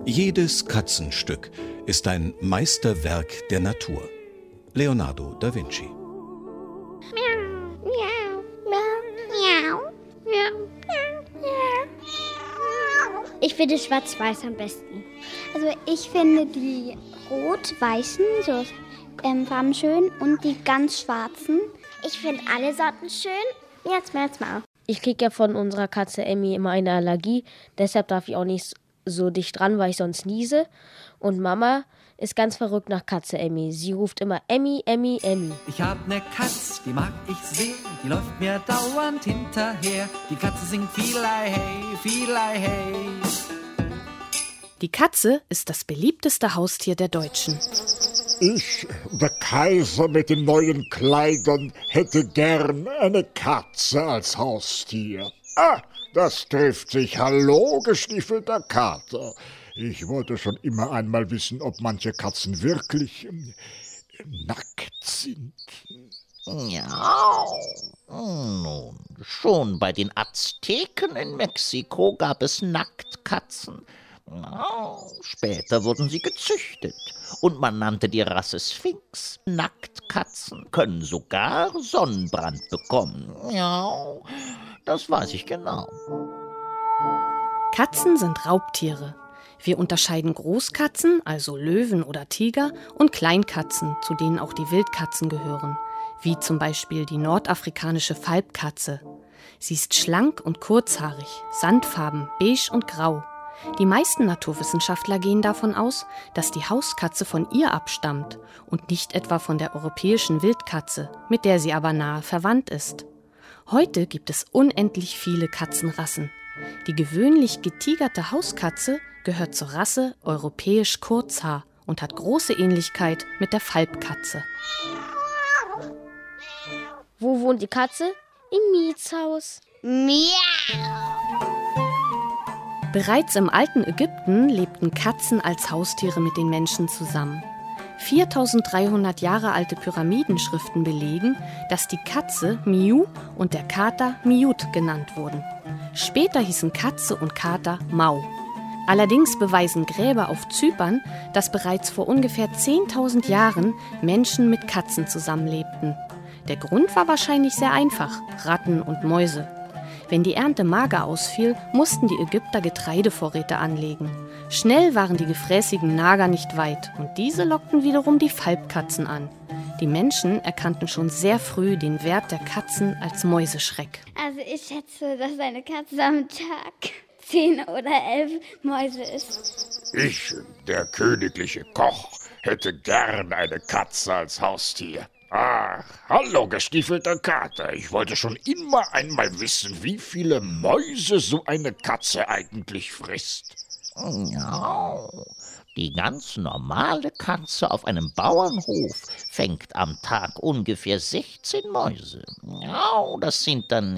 Jedes Katzenstück ist ein Meisterwerk der Natur. Leonardo da Vinci. Ich finde schwarz-weiß am besten. Also ich finde die rot-weißen so Farben schön und die ganz schwarzen. Ich finde alle Sorten schön. Jetzt mal. Ich kriege ja von unserer Katze Emmy immer eine Allergie. Deshalb darf ich auch nicht so dicht dran, weil ich sonst niese. Und Mama ist ganz verrückt nach Katze Emmy. Sie ruft immer Emmy, Emmy, Emmy. Ich hab ne Katz, die mag ich sehr. Die läuft mir dauernd hinterher. Die Katze singt vielei hey, vielei hey. Die Katze ist das beliebteste Haustier der Deutschen. Ich, der Kaiser mit den neuen Kleidern, hätte gern eine Katze als Haustier. Ah, das trifft sich. Hallo, gestiefelter Kater. Ich wollte schon immer einmal wissen, ob manche Katzen wirklich nackt sind. Ja, nun, schon bei den Azteken in Mexiko gab es Nacktkatzen. Später wurden sie gezüchtet und man nannte die Rasse Sphinx. Nacktkatzen können sogar Sonnenbrand bekommen. Ja, das weiß ich genau. Katzen sind Raubtiere. Wir unterscheiden Großkatzen, also Löwen oder Tiger, und Kleinkatzen, zu denen auch die Wildkatzen gehören, wie zum Beispiel die nordafrikanische Falbkatze. Sie ist schlank und kurzhaarig, sandfarben, beige und grau. Die meisten Naturwissenschaftler gehen davon aus, dass die Hauskatze von ihr abstammt und nicht etwa von der europäischen Wildkatze, mit der sie aber nahe verwandt ist. Heute gibt es unendlich viele Katzenrassen. Die gewöhnlich getigerte Hauskatze gehört zur Rasse europäisch Kurzhaar und hat große Ähnlichkeit mit der Falbkatze. Wo wohnt die Katze? Im Mietshaus. Miau! Bereits im alten Ägypten lebten Katzen als Haustiere mit den Menschen zusammen. 4300 Jahre alte Pyramidenschriften belegen, dass die Katze Miu und der Kater Miut genannt wurden. Später hießen Katze und Kater Mau. Allerdings beweisen Gräber auf Zypern, dass bereits vor ungefähr 10.000 Jahren Menschen mit Katzen zusammenlebten. Der Grund war wahrscheinlich sehr einfach: Ratten und Mäuse. Wenn die Ernte mager ausfiel, mussten die Ägypter Getreidevorräte anlegen. Schnell waren die gefräßigen Nager nicht weit und diese lockten wiederum die Falbkatzen an. Die Menschen erkannten schon sehr früh den Wert der Katzen als Mäuseschreck. Also ich schätze, dass eine Katze am Tag 10 oder 11 Mäuse isst. Ich, der königliche Koch, hätte gern eine Katze als Haustier. Ach, hallo, gestiefelter Kater. Ich wollte schon immer einmal wissen, wie viele Mäuse so eine Katze eigentlich frisst. Ja, die ganz normale Katze auf einem Bauernhof fängt am Tag ungefähr 16 Mäuse. Ja, das sind dann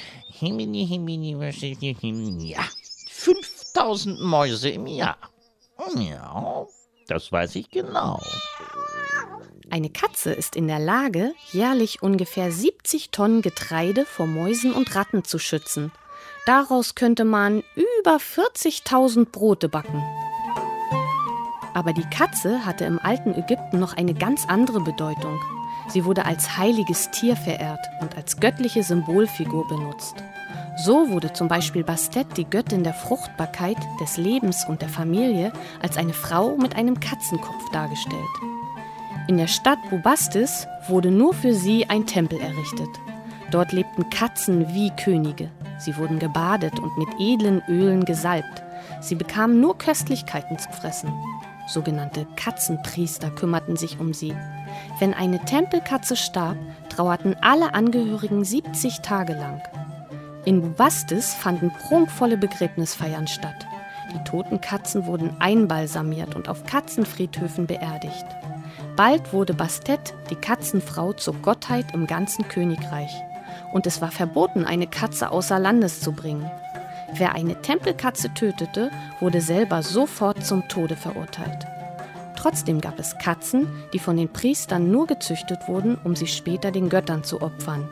5000 Mäuse im Jahr. Ja, das weiß ich genau. Eine Katze ist in der Lage, jährlich ungefähr 70 Tonnen Getreide vor Mäusen und Ratten zu schützen. Daraus könnte man über 40.000 Brote backen. Aber die Katze hatte im alten Ägypten noch eine ganz andere Bedeutung. Sie wurde als heiliges Tier verehrt und als göttliche Symbolfigur benutzt. So wurde zum Beispiel Bastet, die Göttin der Fruchtbarkeit, des Lebens und der Familie, als eine Frau mit einem Katzenkopf dargestellt. In der Stadt Bubastis wurde nur für sie ein Tempel errichtet. Dort lebten Katzen wie Könige. Sie wurden gebadet und mit edlen Ölen gesalbt. Sie bekamen nur Köstlichkeiten zu fressen. Sogenannte Katzenpriester kümmerten sich um sie. Wenn eine Tempelkatze starb, trauerten alle Angehörigen 70 Tage lang. In Bubastis fanden prunkvolle Begräbnisfeiern statt. Die toten Katzen wurden einbalsamiert und auf Katzenfriedhöfen beerdigt. Bald wurde Bastet, die Katzenfrau, zur Gottheit im ganzen Königreich. Und es war verboten, eine Katze außer Landes zu bringen. Wer eine Tempelkatze tötete, wurde selber sofort zum Tode verurteilt. Trotzdem gab es Katzen, die von den Priestern nur gezüchtet wurden, um sie später den Göttern zu opfern.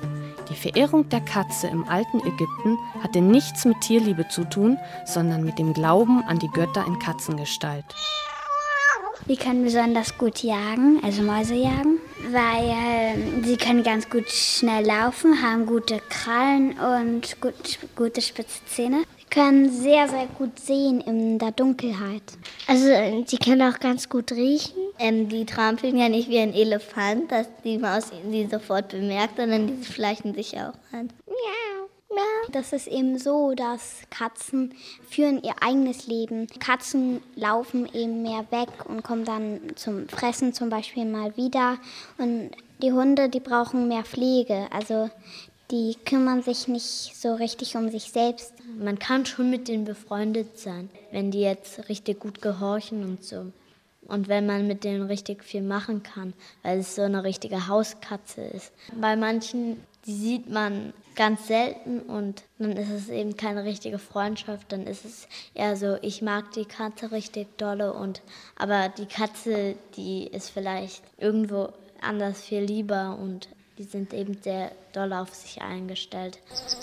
Die Verehrung der Katze im alten Ägypten hatte nichts mit Tierliebe zu tun, sondern mit dem Glauben an die Götter in Katzengestalt. Die können besonders gut jagen, also Mäuse jagen, weil sie können ganz gut schnell laufen, haben gute Krallen und gute spitze Zähne. Sie können sehr, sehr gut sehen in der Dunkelheit. Also sie können auch ganz gut riechen. Die trampeln ja nicht wie ein Elefant, dass die Maus die sofort bemerkt, sondern die schleichen sich auch an. Das ist eben so, dass Katzen führen ihr eigenes Leben. Katzen laufen eben mehr weg und kommen dann zum Fressen zum Beispiel mal wieder. Und die Hunde, die brauchen mehr Pflege. Also die kümmern sich nicht so richtig um sich selbst. Man kann schon mit denen befreundet sein, wenn die jetzt richtig gut gehorchen und so. Und wenn man mit denen richtig viel machen kann, weil es so eine richtige Hauskatze ist. Bei manchen, die sieht man ganz selten und dann ist es eben keine richtige Freundschaft. Dann ist es eher so, ich mag die Katze richtig dolle, aber die Katze, die ist vielleicht irgendwo anders viel lieber und die sind eben sehr doll auf sich eingestellt.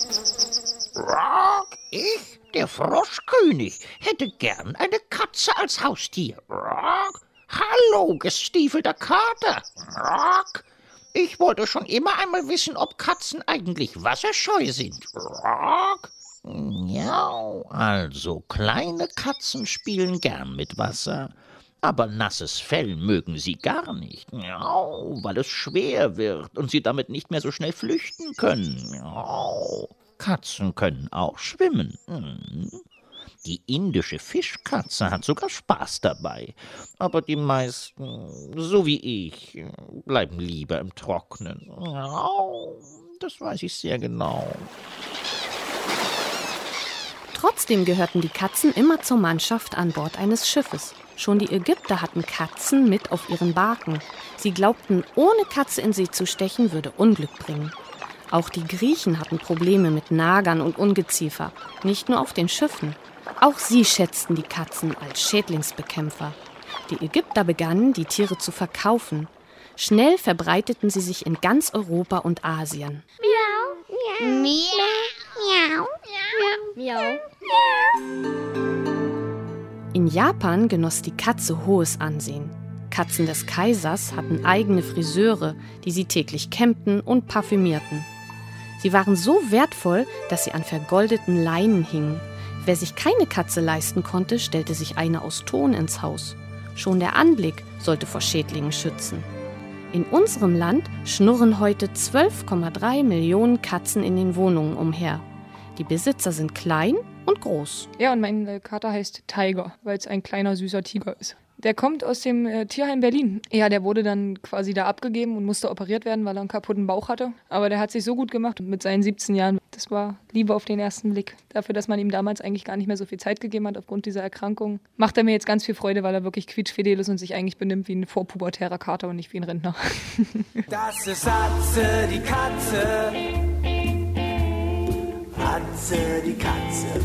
Ich, der Froschkönig, hätte gern eine Katze als Haustier. Hallo, gestiefelter Kater. Ich wollte schon immer einmal wissen, ob Katzen eigentlich wasserscheu sind. Ja, also kleine Katzen spielen gern mit Wasser, aber nasses Fell mögen sie gar nicht, weil es schwer wird und sie damit nicht mehr so schnell flüchten können. Katzen können auch schwimmen. Die indische Fischkatze hat sogar Spaß dabei. Aber die meisten, so wie ich, bleiben lieber im Trocknen. Das weiß ich sehr genau. Trotzdem gehörten die Katzen immer zur Mannschaft an Bord eines Schiffes. Schon die Ägypter hatten Katzen mit auf ihren Barken. Sie glaubten, ohne Katze in See zu stechen, würde Unglück bringen. Auch die Griechen hatten Probleme mit Nagern und Ungeziefer, nicht nur auf den Schiffen. Auch sie schätzten die Katzen als Schädlingsbekämpfer. Die Ägypter begannen, die Tiere zu verkaufen. Schnell verbreiteten sie sich in ganz Europa und Asien. Miau, miau, miau, miau, miau. In Japan genoss die Katze hohes Ansehen. Katzen des Kaisers hatten eigene Friseure, die sie täglich kämmten und parfümierten. Sie waren so wertvoll, dass sie an vergoldeten Leinen hingen. Wer sich keine Katze leisten konnte, stellte sich eine aus Ton ins Haus. Schon der Anblick sollte vor Schädlingen schützen. In unserem Land schnurren heute 12,3 Millionen Katzen in den Wohnungen umher. Die Besitzer sind klein und groß. Ja, und mein Kater heißt Tiger, weil es ein kleiner, süßer Tiger ist. Der kommt aus dem Tierheim Berlin. Ja, der wurde dann quasi da abgegeben und musste operiert werden, weil er einen kaputten Bauch hatte. Aber der hat sich so gut gemacht mit seinen 17 Jahren. Das war Liebe auf den ersten Blick. Dafür, dass man ihm damals eigentlich gar nicht mehr so viel Zeit gegeben hat aufgrund dieser Erkrankung, macht er mir jetzt ganz viel Freude, weil er wirklich quietschfidel ist und sich eigentlich benimmt wie ein vorpubertärer Kater und nicht wie ein Rentner. Das ist Atze, die Katze. Atze, die Katze.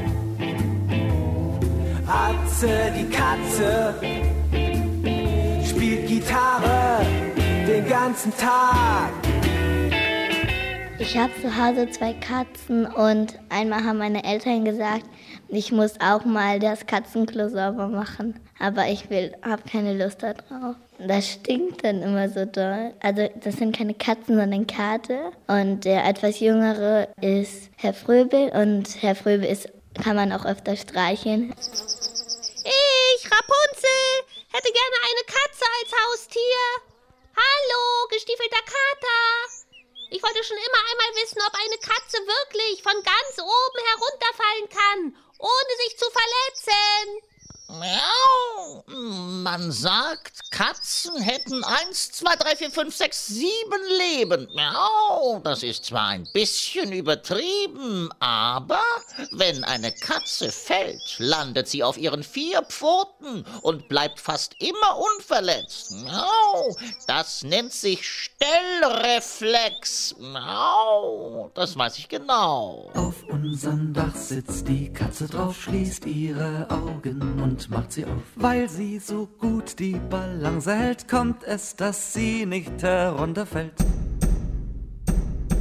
Atze, die Katze, spielt Gitarre den ganzen Tag. Ich habe zu Hause 2 Katzen und einmal haben meine Eltern gesagt, ich muss auch mal das Katzenklo sauber machen. Aber ich habe keine Lust darauf. Das stinkt dann immer so doll. Also das sind keine Katzen, sondern Kater. Und der etwas jüngere ist Herr Fröbel und Herr Fröbel kann man auch öfter streicheln. Ich, Rapunzel, hätte gerne eine Katze als Haustier. Hallo, gestiefelter Kater. Ich wollte schon immer einmal wissen, ob eine Katze wirklich von ganz oben herunterfallen kann, ohne sich zu verletzen. Miau. Man sagt, Katzen hätten 1, 2, 3, 4, 5, 6, 7 Leben. Miau. Das ist zwar ein bisschen übertrieben, aber wenn eine Katze fällt, landet sie auf ihren 4 Pfoten und bleibt fast immer unverletzt. Miau. Das nennt sich Stellreflex. Miau. Das weiß ich genau. Auf unserem Dach sitzt die Katze drauf, schließt ihre Augen und macht sie auf. Weil sie so gut die Balance hält, kommt es, dass sie nicht herunterfällt.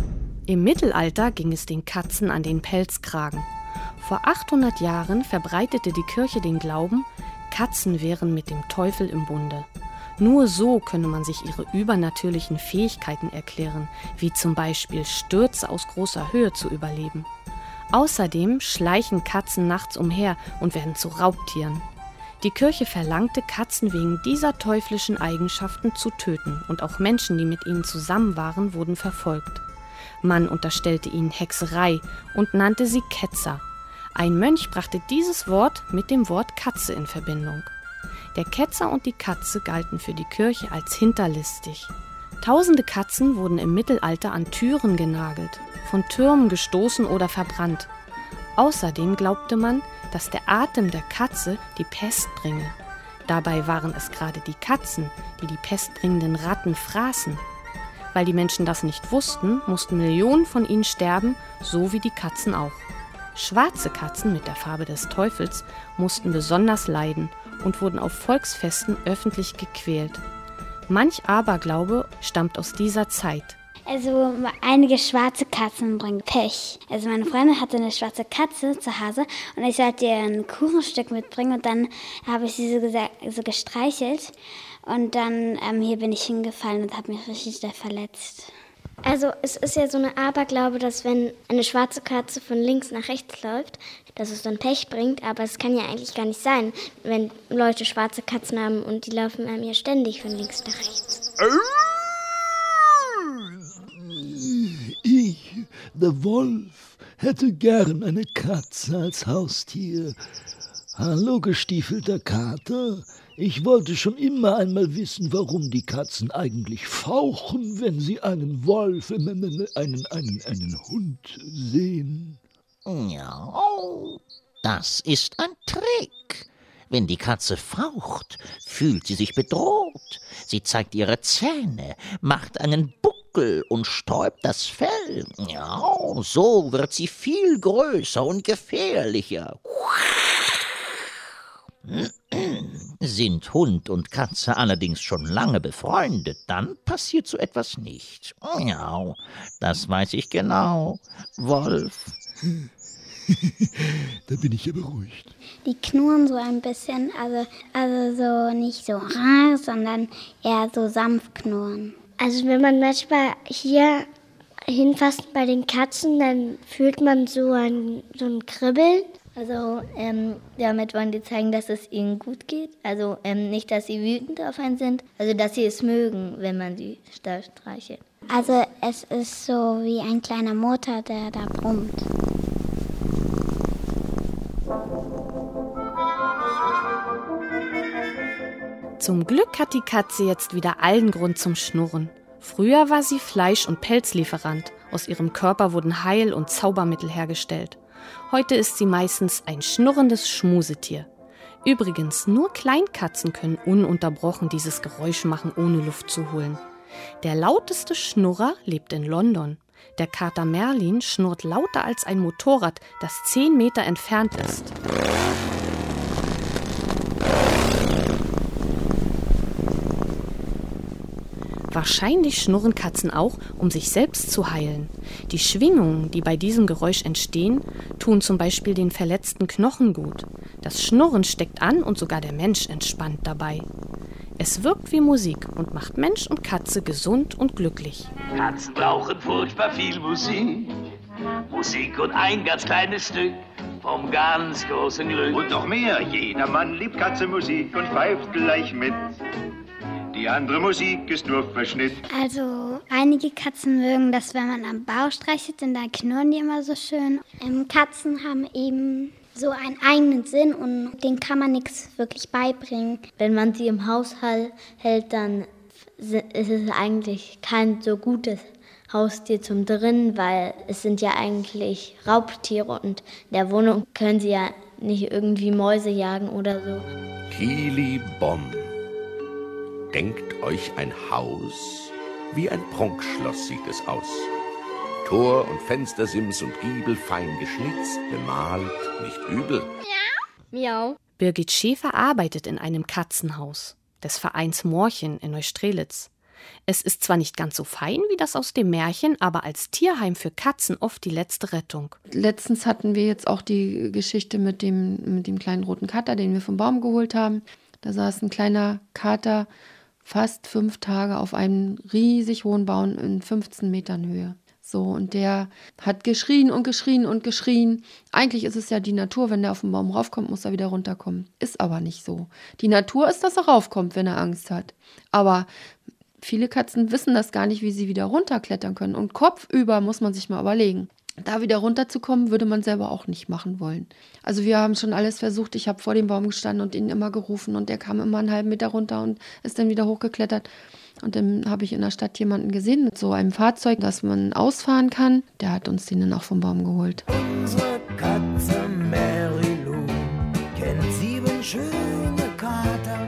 Im Mittelalter ging es den Katzen an den Pelzkragen. Vor 800 Jahren verbreitete die Kirche den Glauben, Katzen wären mit dem Teufel im Bunde. Nur so könne man sich ihre übernatürlichen Fähigkeiten erklären, wie zum Beispiel Stürze aus großer Höhe zu überleben. Außerdem schleichen Katzen nachts umher und werden zu Raubtieren. Die Kirche verlangte, Katzen wegen dieser teuflischen Eigenschaften zu töten, und auch Menschen, die mit ihnen zusammen waren, wurden verfolgt. Man unterstellte ihnen Hexerei und nannte sie Ketzer. Ein Mönch brachte dieses Wort mit dem Wort Katze in Verbindung. Der Ketzer und die Katze galten für die Kirche als hinterlistig. Tausende Katzen wurden im Mittelalter an Türen genagelt, von Türmen gestoßen oder verbrannt. Außerdem glaubte man, dass der Atem der Katze die Pest bringe. Dabei waren es gerade die Katzen, die die pestbringenden Ratten fraßen. Weil die Menschen das nicht wussten, mussten Millionen von ihnen sterben, so wie die Katzen auch. Schwarze Katzen mit der Farbe des Teufels mussten besonders leiden und wurden auf Volksfesten öffentlich gequält. Manch Aberglaube stammt aus dieser Zeit. Also einige schwarze Katzen bringen Pech. Also meine Freundin hatte eine schwarze Katze zu Hause und ich sollte ihr ein Kuchenstück mitbringen und dann habe ich sie so gestreichelt und dann hier bin ich hingefallen und habe mich richtig verletzt. Also es ist ja so eine Aberglaube, dass wenn eine schwarze Katze von links nach rechts läuft, dass es dann Pech bringt, aber es kann ja eigentlich gar nicht sein, wenn Leute schwarze Katzen haben und die laufen einem ja ständig von links nach rechts. Ich, der Wolf, hätte gern eine Katze als Haustier. Hallo, gestiefelter Kater. Ich wollte schon immer einmal wissen, warum die Katzen eigentlich fauchen, wenn sie einen Wolf, einen Hund sehen. Ja, das ist ein Trick. Wenn die Katze faucht, fühlt sie sich bedroht. Sie zeigt ihre Zähne, macht einen Buckel und sträubt das Fell. Ja, so wird sie viel größer und gefährlicher. Sind Hund und Katze allerdings schon lange befreundet, dann passiert so etwas nicht. Ja, das weiß ich genau. Wolf. Da bin ich ja beruhigt. Die knurren so ein bisschen, also so nicht so, sondern eher so sanft knurren. Also wenn man manchmal hier hinfasst bei den Katzen, dann fühlt man so ein Kribbeln. Also damit wollen die zeigen, dass es ihnen gut geht. Also nicht, dass sie wütend auf einen sind, also dass sie es mögen, wenn man sie streichelt. Also es ist so wie ein kleiner Motor, der da brummt. Zum Glück hat die Katze jetzt wieder allen Grund zum Schnurren. Früher war sie Fleisch- und Pelzlieferant. Aus ihrem Körper wurden Heil- und Zaubermittel hergestellt. Heute ist sie meistens ein schnurrendes Schmusetier. Übrigens, nur Kleinkatzen können ununterbrochen dieses Geräusch machen, ohne Luft zu holen. Der lauteste Schnurrer lebt in London. Der Kater Merlin schnurrt lauter als ein Motorrad, das 10 Meter entfernt ist. Wahrscheinlich schnurren Katzen auch, um sich selbst zu heilen. Die Schwingungen, die bei diesem Geräusch entstehen, tun zum Beispiel den verletzten Knochen gut. Das Schnurren steckt an und sogar der Mensch entspannt dabei. Es wirkt wie Musik und macht Mensch und Katze gesund und glücklich. Katzen brauchen furchtbar viel Musik. Musik und ein ganz kleines Stück vom ganz großen Glück. Und noch mehr, jeder Mann liebt Katzenmusik und pfeift gleich mit. Die andere Musik ist nur Verschnitt. Also einige Katzen mögen das, wenn man am Bauch streichelt, denn da knurren die immer so schön. Katzen haben eben so einen eigenen Sinn und denen kann man nichts wirklich beibringen. Wenn man sie im Haus hält, dann ist es eigentlich kein so gutes Haustier zum Drinnen, weil es sind ja eigentlich Raubtiere und in der Wohnung können sie ja nicht irgendwie Mäuse jagen oder so. Kili Bonn. Denkt euch ein Haus, wie ein Prunkschloss sieht es aus. Tor und Fenstersims und Giebel fein geschnitzt, bemalt, nicht übel. Miau. Birgit Schäfer arbeitet in einem Katzenhaus des Vereins Morchen in Neustrelitz. Es ist zwar nicht ganz so fein wie das aus dem Märchen, aber als Tierheim für Katzen oft die letzte Rettung. Letztens hatten wir jetzt auch die Geschichte mit dem kleinen roten Kater, den wir vom Baum geholt haben. Da saß ein kleiner Kater fast 5 Tage auf einem riesig hohen Baum in 15 Metern Höhe. So, und der hat geschrien und geschrien und geschrien. Eigentlich ist es ja die Natur, wenn der auf den Baum raufkommt, muss er wieder runterkommen. Ist aber nicht so. Die Natur ist, dass er raufkommt, wenn er Angst hat. Aber viele Katzen wissen das gar nicht, wie sie wieder runterklettern können. Und kopfüber muss man sich mal überlegen. Da wieder runterzukommen, würde man selber auch nicht machen wollen. Also wir haben schon alles versucht. Ich habe vor dem Baum gestanden und ihn immer gerufen. Und der kam immer einen halben Meter runter und ist dann wieder hochgeklettert. Und dann habe ich in der Stadt jemanden gesehen mit so einem Fahrzeug, das man ausfahren kann. Der hat uns den dann auch vom Baum geholt. Unsere Katze Mary Lou kennt 7 schöne Kater.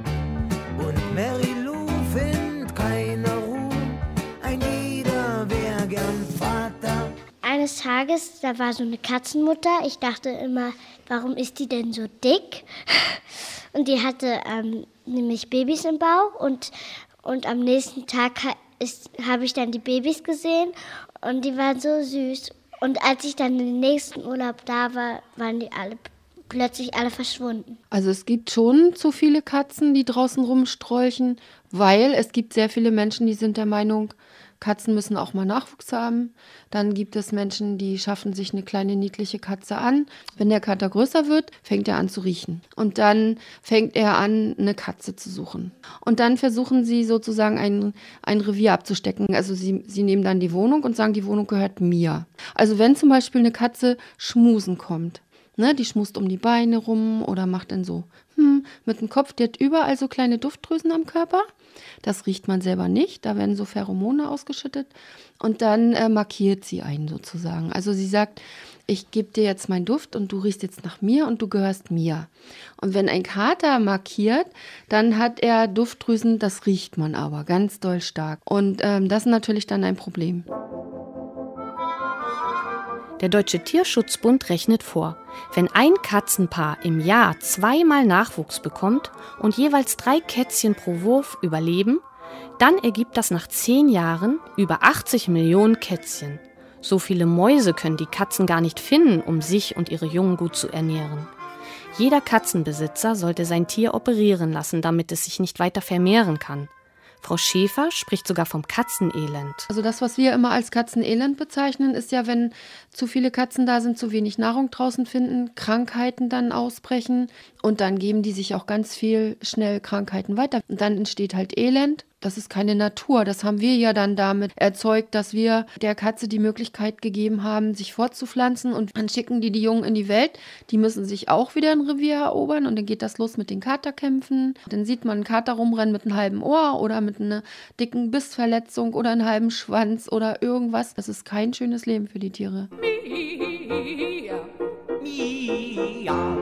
Und Mary Lou findet keine Ruhe. Ein jeder wär gern Vater. Eines Tages, da war so eine Katzenmutter. Ich dachte immer, warum ist die denn so dick? Und die hatte nämlich Babys im Bauch und am nächsten Tag habe ich dann die Babys gesehen und die waren so süß. Und als ich dann im nächsten Urlaub da war, waren die plötzlich alle verschwunden. Also es gibt schon zu viele Katzen, die draußen rumstrolchen, weil es gibt sehr viele Menschen, die sind der Meinung, Katzen müssen auch mal Nachwuchs haben. Dann gibt es Menschen, die schaffen sich eine kleine niedliche Katze an. Wenn der Kater größer wird, fängt er an zu riechen. Und dann fängt er an, eine Katze zu suchen. Und dann versuchen sie sozusagen ein Revier abzustecken. Also sie nehmen dann die Wohnung und sagen, die Wohnung gehört mir. Also wenn zum Beispiel eine Katze schmusen kommt, ne, die schmust um die Beine rum oder macht dann so mit dem Kopf, die hat überall so kleine Duftdrüsen am Körper. Das riecht man selber nicht, da werden so Pheromone ausgeschüttet und dann markiert sie einen sozusagen. Also sie sagt, ich gebe dir jetzt meinen Duft und du riechst jetzt nach mir und du gehörst mir. Und wenn ein Kater markiert, dann hat er Duftdrüsen, das riecht man aber ganz doll stark. Und das ist natürlich dann ein Problem. Der Deutsche Tierschutzbund rechnet vor, wenn ein Katzenpaar im Jahr 2-mal Nachwuchs bekommt und jeweils 3 Kätzchen pro Wurf überleben, dann ergibt das nach 10 Jahren über 80 Millionen Kätzchen. So viele Mäuse können die Katzen gar nicht finden, um sich und ihre Jungen gut zu ernähren. Jeder Katzenbesitzer sollte sein Tier operieren lassen, damit es sich nicht weiter vermehren kann. Frau Schäfer spricht sogar vom Katzenelend. Also das, was wir immer als Katzenelend bezeichnen, ist ja, wenn zu viele Katzen da sind, zu wenig Nahrung draußen finden, Krankheiten dann ausbrechen und dann geben die sich auch ganz viel schnell Krankheiten weiter. Und dann entsteht halt Elend. Das ist keine Natur. Das haben wir ja dann damit erzeugt, dass wir der Katze die Möglichkeit gegeben haben, sich fortzupflanzen. Und dann schicken die Jungen in die Welt. Die müssen sich auch wieder ein Revier erobern. Und dann geht das los mit den Katerkämpfen. Dann sieht man einen Kater rumrennen mit einem halben Ohr oder mit einer dicken Bissverletzung oder einem halben Schwanz oder irgendwas. Das ist kein schönes Leben für die Tiere. Mia, Mia,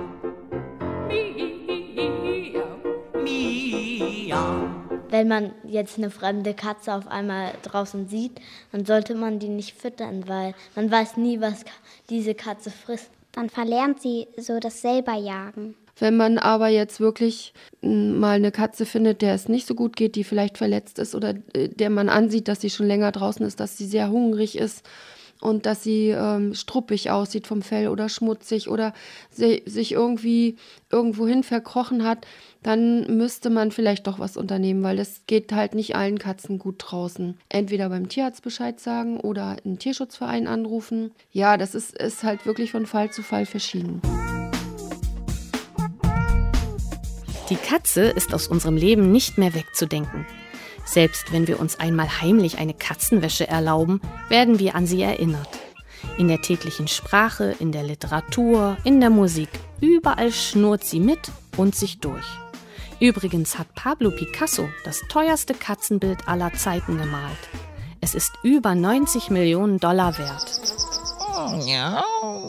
Mia, Mia. Wenn man jetzt eine fremde Katze auf einmal draußen sieht, dann sollte man die nicht füttern, weil man weiß nie, was diese Katze frisst. Dann verlernt sie so das selber jagen. Wenn man aber jetzt wirklich mal eine Katze findet, der es nicht so gut geht, die vielleicht verletzt ist oder der man ansieht, dass sie schon länger draußen ist, dass sie sehr hungrig ist und dass sie struppig aussieht vom Fell oder schmutzig oder sich irgendwie irgendwohin verkrochen hat, dann müsste man vielleicht doch was unternehmen, weil das geht halt nicht allen Katzen gut draußen. Entweder beim Tierarzt Bescheid sagen oder einen Tierschutzverein anrufen. Ja, das ist halt wirklich von Fall zu Fall verschieden. Die Katze ist aus unserem Leben nicht mehr wegzudenken. Selbst wenn wir uns einmal heimlich eine Katzenwäsche erlauben, werden wir an sie erinnert. In der täglichen Sprache, in der Literatur, in der Musik, überall schnurrt sie mit und sich durch. Übrigens hat Pablo Picasso das teuerste Katzenbild aller Zeiten gemalt. Es ist über $90 Millionen wert. Ja,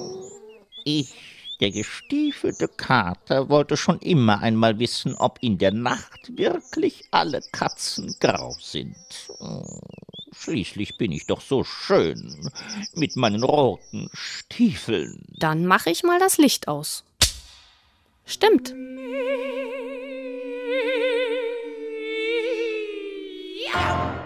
der gestiefelte Kater, wollte schon immer einmal wissen, ob in der Nacht wirklich alle Katzen grau sind. Schließlich bin ich doch so schön mit meinen roten Stiefeln. Dann mache ich mal das Licht aus. Stimmt. miau.